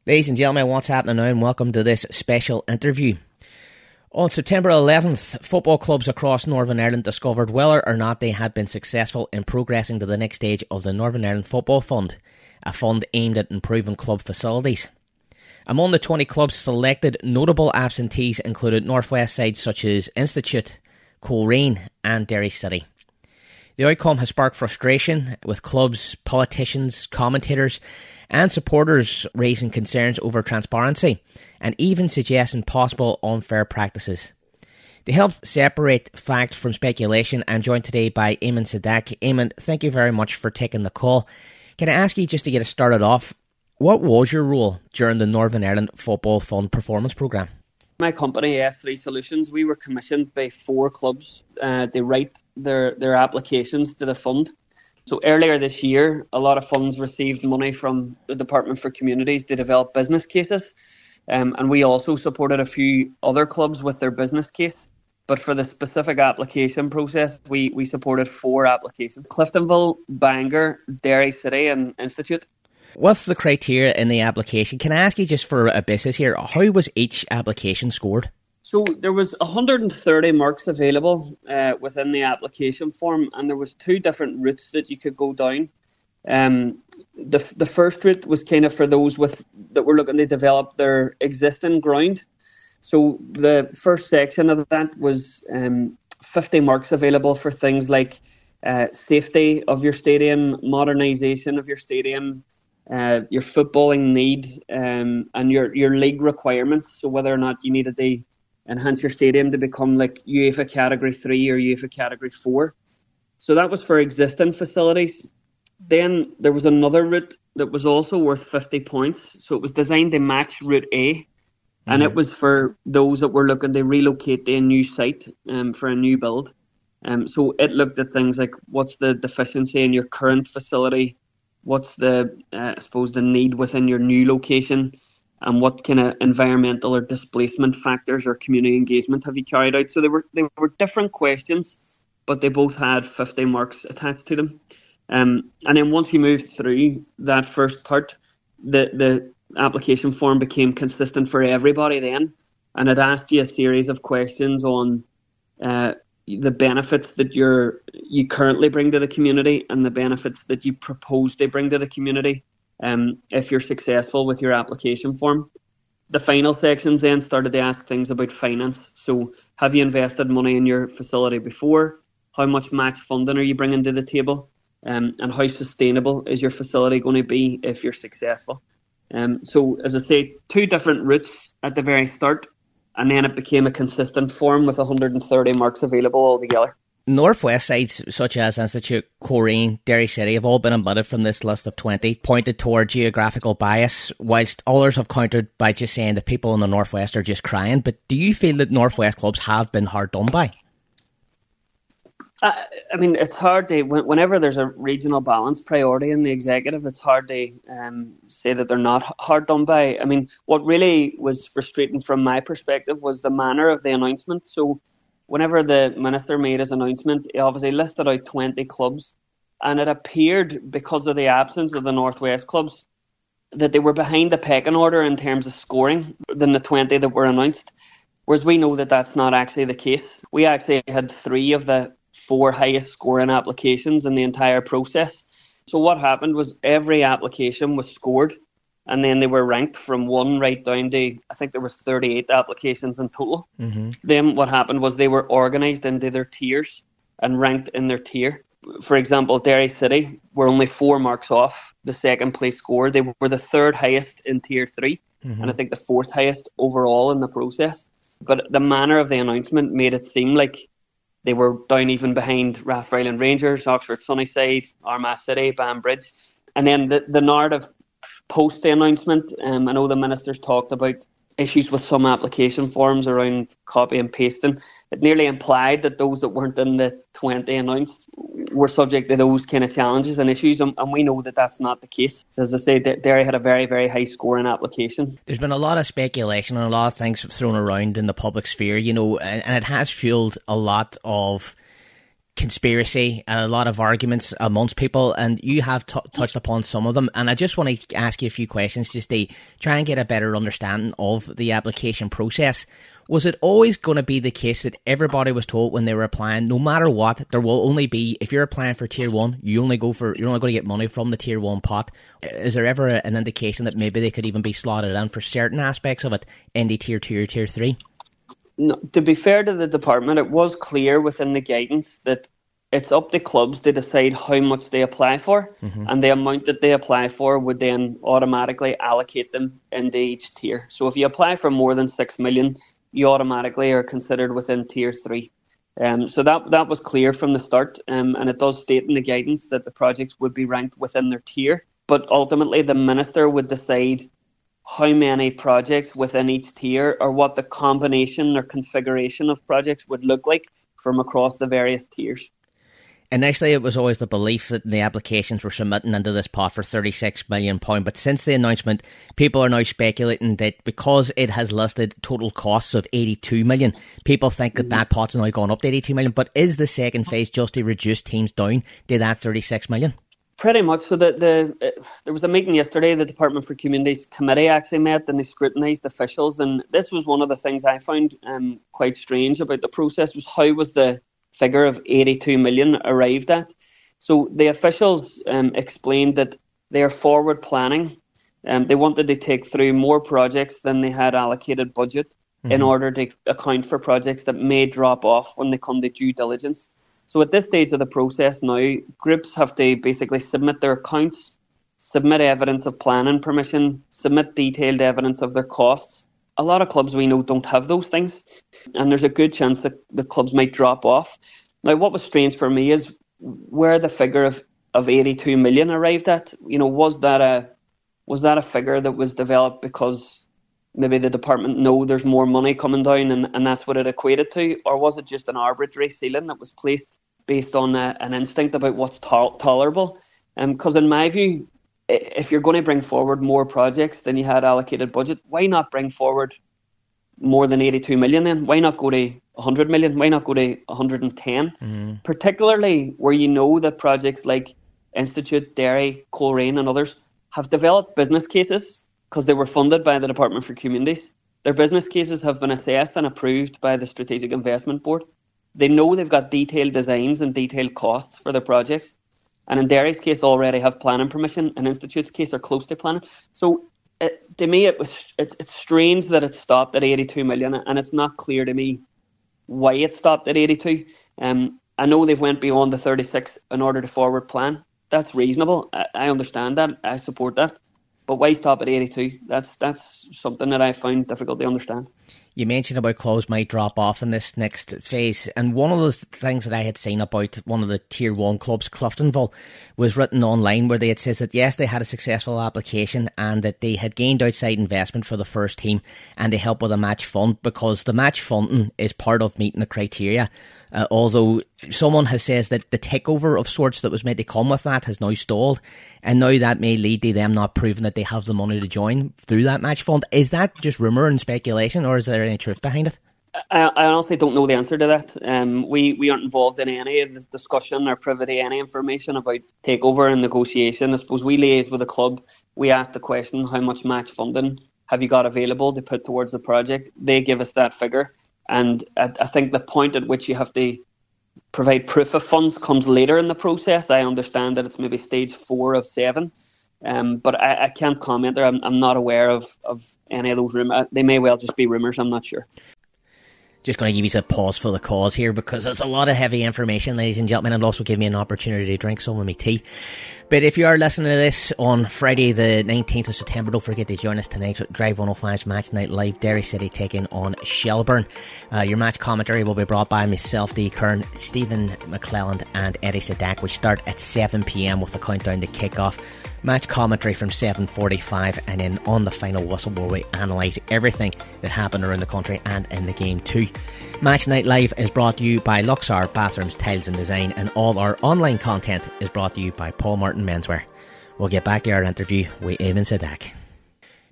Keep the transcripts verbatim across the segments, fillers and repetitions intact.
Ladies and gentlemen, what's happening now, and welcome to this special interview. On September eleventh, football clubs across Northern Ireland discovered whether or not they had been successful in progressing to the next stage of the Northern Ireland Football Fund, a fund aimed at improving club facilities. Among the twenty clubs selected, notable absentees included Northwest sides such as Institute, Coleraine and Derry City. The outcome has sparked frustration, with clubs, politicians, commentators and supporters raising concerns over transparency and even suggesting possible unfair practices. To help separate fact from speculation, I'm joined today by Eamon Sadak. Eamon, thank you very much for taking the call. Can I ask you, just to get us started off, what was your role during the Northern Ireland Football Fund Performance Programme? My company, S three Solutions, we were commissioned by four clubs uh, to write their, their applications to the fund. So earlier this year, a lot of funds received money from the Department for Communities to develop business cases. Um, and we also supported a few other clubs with their business case. But for the specific application process, we, we supported four applications: Cliftonville, Bangor, Derry City and Institute. What's the criteria in the application? Can I ask you, just for a basis here, how was each application scored? So there was one hundred thirty marks available uh, within the application form, and there was two different routes that you could go down. Um, the the first route was kind of for those with that were looking to develop their existing ground. So the first section of that was um, fifty marks available for things like uh, safety of your stadium, modernisation of your stadium, uh, your footballing need, um, and your, your league requirements. So whether or not you needed to enhance your stadium to become like UEFA Category three or UEFA Category four. So that was for existing facilities. Then there was another route that was also worth fifty points. So it was designed to match Route A. Mm-hmm. And it was for those that were looking to relocate to a new site um, for a new build. Um, so it looked at things like, what's the deficiency in your current facility? What's the, uh, I suppose, the need within your new location? And what kind of environmental or displacement factors or community engagement have you carried out? So they were they were different questions, but they both had fifty marks attached to them. Um, and then once you moved through that first part, the, the application form became consistent for everybody then. And it asked you a series of questions on uh, the benefits that you're, you currently bring to the community and the benefits that you propose to bring to the community. Um, if you're successful with your application form. The final sections then started to ask things about finance. So have you invested money in your facility before? How much match funding are you bringing to the table? Um, and how sustainable is your facility going to be if you're successful? Um, so as I say, two different routes at the very start, and then it became a consistent form with one hundred thirty marks available altogether. Northwest sites such as Institute, Coleraine, Derry City have all been omitted from this list of twenty, pointed toward geographical bias, whilst others have countered by just saying that people in the Northwest are just crying. But do you feel that Northwest clubs have been hard done by? Uh, I mean, it's hard to, whenever there's a regional balance priority in the executive, it's hard to um, say that they're not hard done by. I mean, what really was frustrating from my perspective was the manner of the announcement. So whenever the minister made his announcement, he obviously listed out twenty clubs, and it appeared, because of the absence of the Northwest clubs, that they were behind the pecking order in terms of scoring than the twenty that were announced, whereas we know that that's not actually the case. We actually had three of the four highest scoring applications in the entire process. So what happened was every application was scored, and then they were ranked from one right down to, I think there was thirty-eight applications in total. Mm-hmm. Then what happened was they were organised into their tiers and ranked in their tier. For example, Derry City were only four marks off the second place score. They were the third highest in tier three, mm-hmm. and I think the fourth highest overall in the process. But the manner of the announcement made it seem like they were down even behind Rathfriland Rangers, Oxford Sunnyside, Armagh City, Banbridge. And then the, the narrative post the announcement, um, I know the ministers talked about issues with some application forms around copy and pasting. It nearly implied that those that weren't in the twenty announced were subject to those kind of challenges and issues, and, and we know that that's not the case. So as I say, Derry had a very, very high scoring application. There's been a lot of speculation and a lot of things thrown around in the public sphere, you know, and, and it has fueled a lot of conspiracy, a lot of arguments amongst people, and you have t- touched upon some of them. And I just want to ask you a few questions just to try and get a better understanding of the application process. Was it always going to be the case that everybody was told when they were applying, no matter what, there will only be, if you're applying for tier one, you only go for, you're only going to get money from the tier one pot? Is there ever an indication that maybe they could even be slotted in for certain aspects of it in the tier two or tier three? No, to be fair to the department, it was clear within the guidance that it's up to clubs to decide how much they apply for, mm-hmm. and the amount that they apply for would then automatically allocate them into each tier. So if you apply for more than six million, you automatically are considered within tier three. Um, so that that was clear from the start, um, and it does state in the guidance that the projects would be ranked within their tier. But ultimately, the minister would decide how many projects within each tier, or what the combination or configuration of projects would look like from across the various tiers. Initially, it was always the belief that the applications were submitting into this pot for thirty-six million pounds, but since the announcement, people are now speculating that because it has listed total costs of eighty-two million, people think that that pot's now gone up to eighty-two million. But is the second phase just to reduce teams down to that thirty-six million? Pretty much. So the, the uh, there was a meeting yesterday, the Department for Communities Committee actually met, and they scrutinised officials, and this was one of the things I found um, quite strange about the process, was how was the figure of eighty-two million arrived at. So the officials um, explained that they are forward planning. Um, they wanted to take through more projects than they had allocated budget mm-hmm. in order to account for projects that may drop off when they come to due diligence. So at this stage of the process now, groups have to basically submit their accounts, submit evidence of planning permission, submit detailed evidence of their costs. A lot of clubs we know don't have those things, and there's a good chance that the clubs might drop off. Now, what was strange for me is where the figure of, of eighty-two million arrived at. You know, was that a was that a figure that was developed because maybe the department know there's more money coming down, and, and that's what it equated to, or was it just an arbitrary ceiling that was placed based on a, an instinct about what's to- tolerable? Because um, in my view, if you're going to bring forward more projects than you had allocated budget, why not bring forward more than eighty-two million then? Why not go to one hundred million? Why not go to one hundred ten? Mm. Particularly where you know that projects like Institute, Derry, Coleraine and others have developed business cases because they were funded by the Department for Communities. Their business cases have been assessed and approved by the Strategic Investment Board. They know they've got detailed designs and detailed costs for their projects. And in Derry's case, already have planning permission. In Institute's case, are close to planning. So it, to me, it was it's, it's strange that it stopped at eighty-two million, and it's not clear to me why it stopped at eighty-two. Um, I know they've went beyond the thirty-six in order to forward plan. That's reasonable. I, I understand that. I support that. But why stop at eighty-two? That's that's something that I find difficult to understand. You mentioned about clubs might drop off in this next phase, and one of the things that I had seen about one of the tier one clubs, Cliftonville, was written online where they had said that yes, they had a successful application and that they had gained outside investment for the first team and they helped with a match fund, because the match funding is part of meeting the criteria. Uh, although someone has says that the takeover of sorts that was meant to come with that has now stalled, and now that may lead to them not proving that they have the money to join through that match fund. Is that just rumour and speculation, or is there any truth behind it? I, I honestly don't know the answer to that. Um, we, we aren't involved in any of this discussion or privy to any information about takeover and negotiation. I suppose we liaise with the club. We ask the question, how much match funding have you got available to put towards the project? They give us that figure. And I, I think the point at which you have to provide proof of funds comes later in the process. I understand that it's maybe stage four of seven. Um, but I, I can't comment there. I'm, I'm not aware of, of any of those rumours. They may well just be rumours. I'm not sure. Just going to give you a pause for the cause here, because there's a lot of heavy information, ladies and gentlemen, and also give me an opportunity to drink some of my tea. But if you are listening to this on Friday the nineteenth of September, don't forget to join us tonight at Drive one oh five's Match Night Live, Derry City taking on Shelburne. Uh, your match commentary will be brought by myself, Dee Kern, Stephen McClelland and Eddie Sadak. We start at seven p.m. with the countdown to kick-off. Match commentary from seven forty-five, and then on the final whistle where we analyse everything that happened around the country and in the game too. Match Night Live is brought to you by Luxor Bathrooms, Tiles and Design, and all our online content is brought to you by Paul Martin Menswear. We'll get back to our interview with Eamon Sadak.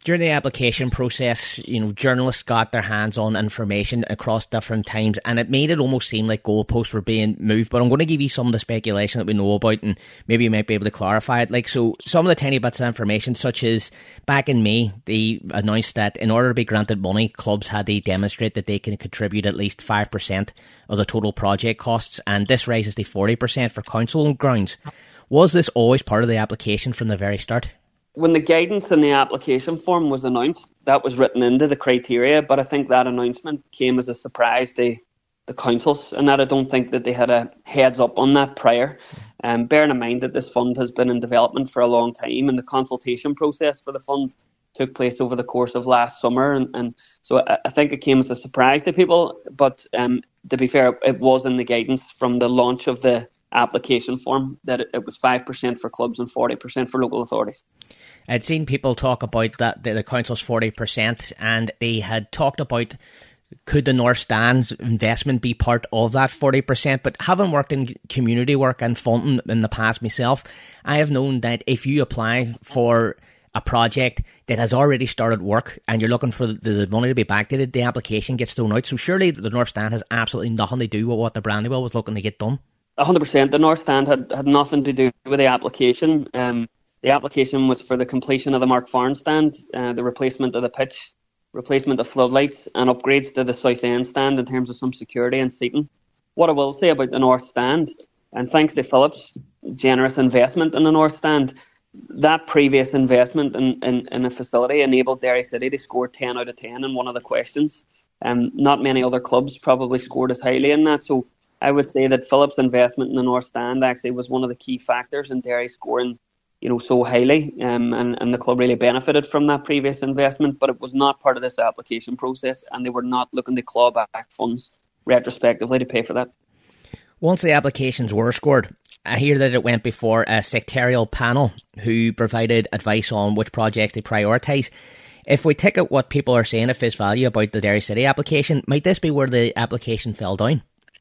During the application process, you know, journalists got their hands on information across different times, and it made it almost seem like goalposts were being moved. But I'm going to give you some of the speculation that we know about, and maybe you might be able to clarify it. Like, so some of the tiny bits of information, such as back in May, they announced that in order to be granted money, clubs had to demonstrate that they can contribute at least five percent of the total project costs, and this rises to forty percent for council grounds. Was this always part of the application from the very start? When the guidance in the application form was announced, that was written into the criteria, but I think that announcement came as a surprise to the councils, and that I don't think that they had a heads up on that prior. Um, bearing in mind that this fund has been in development for a long time, and the consultation process for the fund took place over the course of last summer, and, and so I, I think it came as a surprise to people, but um, to be fair, it was in the guidance from the launch of the application form that it, it was five percent for clubs and forty percent for local authorities. I'd seen people talk about that the, the council's forty percent, and they had talked about could the North Stand's investment be part of that forty percent, but having worked in community work and funding in the past myself, I have known that if you apply for a project that has already started work and you're looking for the, the money to be backdated, the application gets thrown out. So surely the North Stand has absolutely nothing to do with what the Brandywell was looking to get done. one hundred percent. The North Stand had, had nothing to do with the application. Um, the application was for the completion of the Mark Farren stand, uh, the replacement of the pitch, replacement of floodlights, and upgrades to the South End stand in terms of some security and seating. What I will say about the North Stand, and thanks to Phillips' generous investment in the North Stand, that previous investment in, in, in a facility enabled Derry City to score ten out of ten in one of the questions. Um, not many other clubs probably scored as highly in that, so I would say that Phillips' investment in the North Stand actually was one of the key factors in Derry scoring, you know, so highly, um, and, and the club really benefited from that previous investment, but it was not part of this application process, and they were not looking to claw back funds retrospectively to pay for that. Once the applications were scored, I hear that it went before a sectorial panel who provided advice on which projects to prioritise. If we take out what people are saying at face value about the Derry City application, might this be where the application fell down?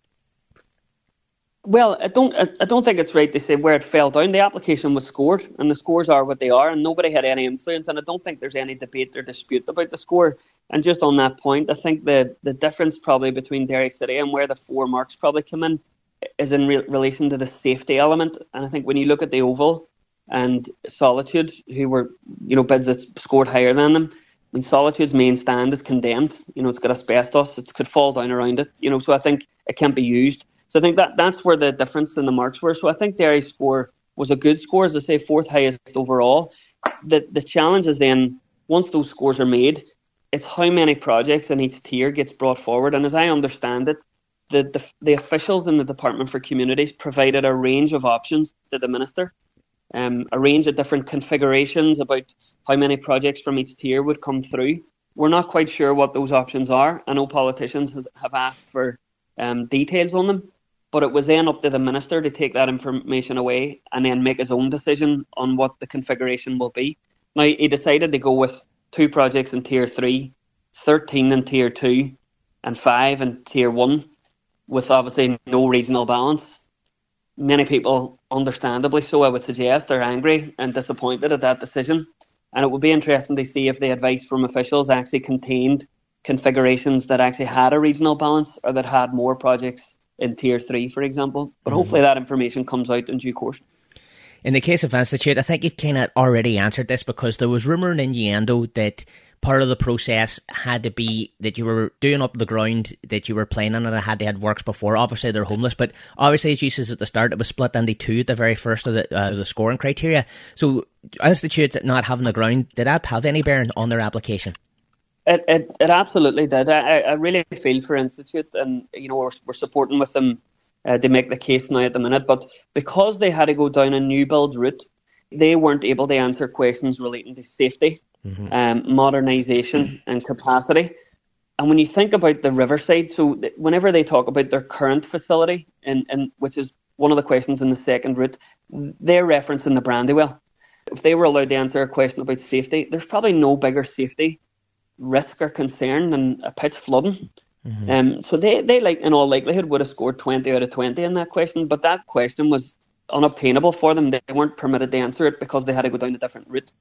Well, I don't I don't think it's right to say where it fell down. The application was scored, and the scores are what they are, and nobody had any influence, and I don't think there's any debate or dispute about the score. And just on that point, I think the, the difference probably between Derry City and where the four marks probably come in is in re- relation to the safety element. And I think when you look at the Oval and Solitude, who were, you know, bids that scored higher than them, I mean, Solitude's main stand is condemned. You know, it's got asbestos, it could fall down around it, you know, so I think it can't be used. So I think that that's where the difference in the marks were. So I think Derry's score was a good score, as I say, fourth highest overall. The the challenge is then, once those scores are made, it's how many projects in each tier gets brought forward. And as I understand it, the, the, the officials in the Department for Communities provided a range of options to the Minister, um, a range of different configurations about how many projects from each tier would come through. We're not quite sure what those options are. I know politicians has, have asked for um, details on them. But it was then up to the Minister to take that information away and then make his own decision on what the configuration will be. Now, he decided to go with two projects in Tier three, thirteen in Tier two, and five in Tier one, with obviously no regional balance. Many people, understandably so, I would suggest, are angry and disappointed at that decision. And it would be interesting to see if the advice from officials actually contained configurations that actually had a regional balance or that had more projects in Tier three, for example. But mm-hmm. hopefully that information comes out in due course. In the case of Institute, I think you've kind of already answered this, because there was rumour and innuendo that part of the process had to be that you were doing up the ground, that you were playing on it, and had to had works before. Obviously, they're homeless, but obviously, as you said at the start, it was split into two at the very first of the, uh, the scoring criteria. So, Institute not having the ground, did that have any bearing on their application? It, it it absolutely did. I, I really feel for Institute, and you know we're, we're supporting with them uh, to make the case now at the minute. But because they had to go down a new build route, they weren't able to answer questions relating to safety, mm-hmm. um, modernisation, and capacity. And when you think about the Riverside, so th- whenever they talk about their current facility, and and which is one of the questions in the second route, they're referencing the Brandywell. If they were allowed to answer a question about safety, there's probably no bigger safety risk or concern than a pitch flooding. Mm-hmm. Um, so they, they like in all likelihood would have scored twenty out of twenty in that question, but that question was unobtainable for them. They weren't permitted to answer it because they had to go down a different route.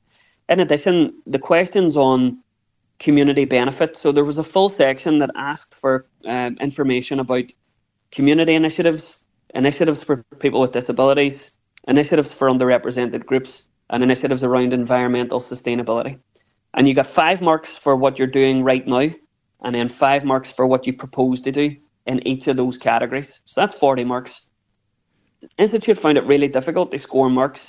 In addition, the questions on community benefit. So there was a full section that asked for um, information about community initiatives, initiatives for people with disabilities, initiatives for underrepresented groups, and initiatives around environmental sustainability. And you got five marks for what you're doing right now, and then five marks for what you propose to do in each of those categories. So that's forty marks. The Institute found it really difficult to score marks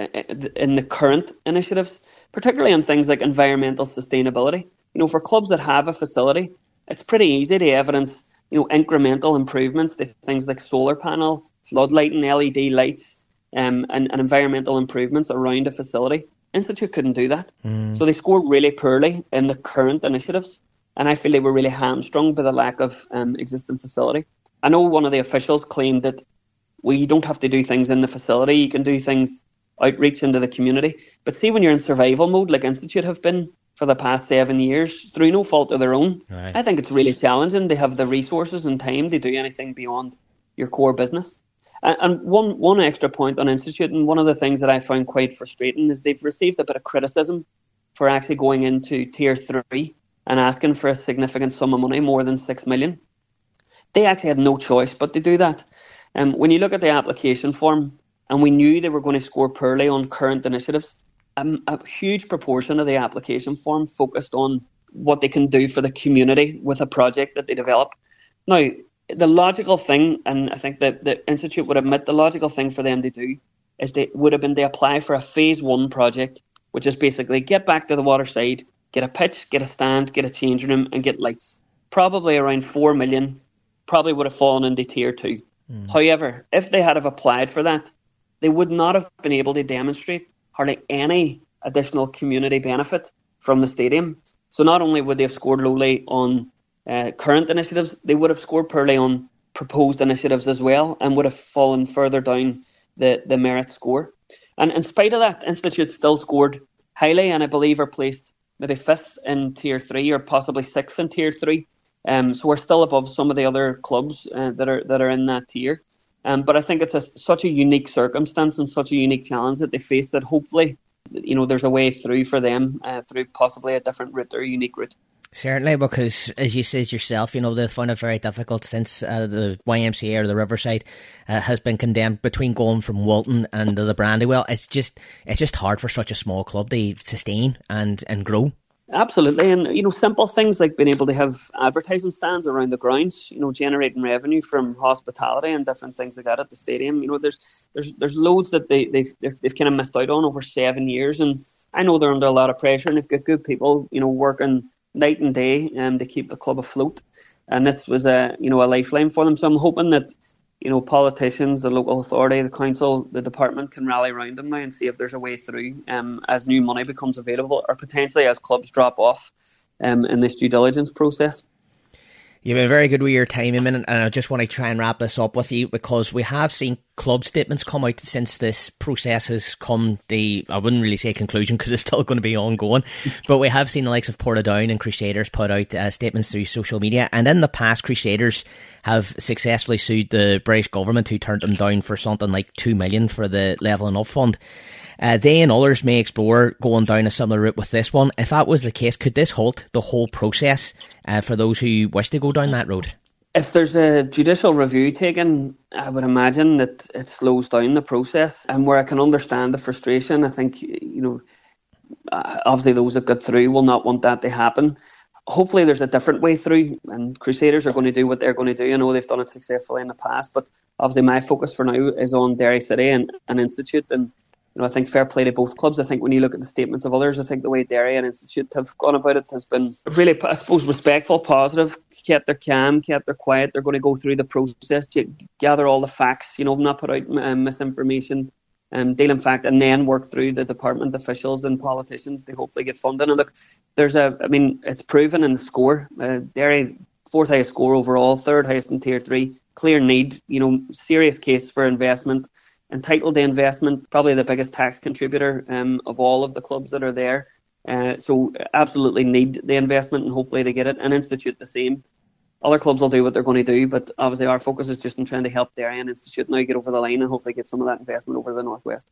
in the current initiatives, particularly on things like environmental sustainability. You know, for clubs that have a facility, it's pretty easy to evidence, you know, incremental improvements to things like solar panel, floodlighting, L E D lights, um, and, and environmental improvements around a facility. Institute couldn't do that. Mm. So they scored really poorly in the current initiatives, and I feel they were really hamstrung by the lack of um, existing facility. I know one of the officials claimed that, well, you don't have to do things in the facility, you can do things outreach into the community. But see, when you're in survival mode, like Institute have been for the past seven years, through no fault of their own, right. I think it's really challenging to have the resources and time to do anything beyond your core business. And, and one one extra point on Institute, and one of the things that I found quite frustrating, is they've received a bit of criticism for actually going into tier three and asking for a significant sum of money, more than six million. They actually had no choice but to do that. Um, when you look at the application form, and we knew they were going to score poorly on current initiatives, um, a huge proportion of the application form focused on what they can do for the community with a project that they develop. Now, the logical thing, and I think that the Institute would admit the logical thing for them to do, is they would have been to apply for a phase one project, which is basically get back to the waterside, get a pitch, get a stand, get a changing room, and get lights. Probably around four million, probably would have fallen into tier two. Mm. However, if they had have applied for that, they would not have been able to demonstrate hardly any additional community benefit from the stadium. So not only would they have scored lowly on uh, current initiatives, they would have scored poorly on proposed initiatives as well, and would have fallen further down the, the merit score. And in spite of that, Institute still scored highly, and I believe are placed maybe fifth in tier three, or possibly sixth in tier three. Um, so we're still above some of the other clubs uh, that are that are in that tier. Um, but I think it's a, such a unique circumstance and such a unique challenge that they face, that hopefully, you know, there's a way through for them uh, through possibly a different route or a unique route. Certainly, because as you said yourself, you know, they found it very difficult since uh, the Y M C A or the Riverside uh, has been condemned, between going from Walton and the Brandywell. It's just it's just hard for such a small club to sustain and, and grow. Absolutely, and you know, simple things like being able to have advertising stands around the grounds, you know, generating revenue from hospitality and different things like that at the stadium. You know, there's there's there's loads that they they've they've kind of missed out on over seven years, and I know they're under a lot of pressure, and they've got good people, you know, working night and day um, to keep the club afloat, and this was a you know a lifeline for them. So I'm hoping that, you know, politicians, the local authority, the council, the department can rally around them now and see if there's a way through um, as new money becomes available, or potentially as clubs drop off um, in this due diligence process. You've been very good with your time, Eamon, and I just want to try and wrap this up with you, because we have seen club statements come out since this process has come to, I wouldn't really say conclusion because it's still going to be ongoing, but we have seen the likes of Portadown and Crusaders put out uh, statements through social media, and in the past Crusaders have successfully sued the British government, who turned them down for something like two million for the Levelling Up Fund. Uh, they and others may explore going down a similar route with this one. If that was the case, could this halt the whole process uh, for those who wish to go down that road? If there's a judicial review taken, I would imagine that it slows down the process. And where I can understand the frustration, I think, you know, obviously those that got through will not want that to happen. Hopefully there's a different way through, and Crusaders are going to do what they're going to do. I know they've done it successfully in the past, but obviously my focus for now is on Derry City and, and Institute. And you know, I think fair play to both clubs. I think when you look at the statements of others, I think the way Derry and Institute have gone about it has been really, I suppose, respectful, positive, kept their calm, kept their quiet. They're going to go through the process, gather all the facts, you know, not put out um, misinformation, um, deal in fact, and then work through the department officials and politicians to hopefully get funding. And look, there's a, I mean, it's proven in the score. Uh, Derry, fourth highest score overall, third highest in tier three, clear need, you know, serious case for investment. Entitled to investment, probably the biggest tax contributor um, of all of the clubs that are there. Uh, so absolutely need the investment, and hopefully they get it. And Institute the same. Other clubs will do what they're going to do, but obviously our focus is just in trying to help Derry and Institute now get over the line and hopefully get some of that investment over to the Northwest.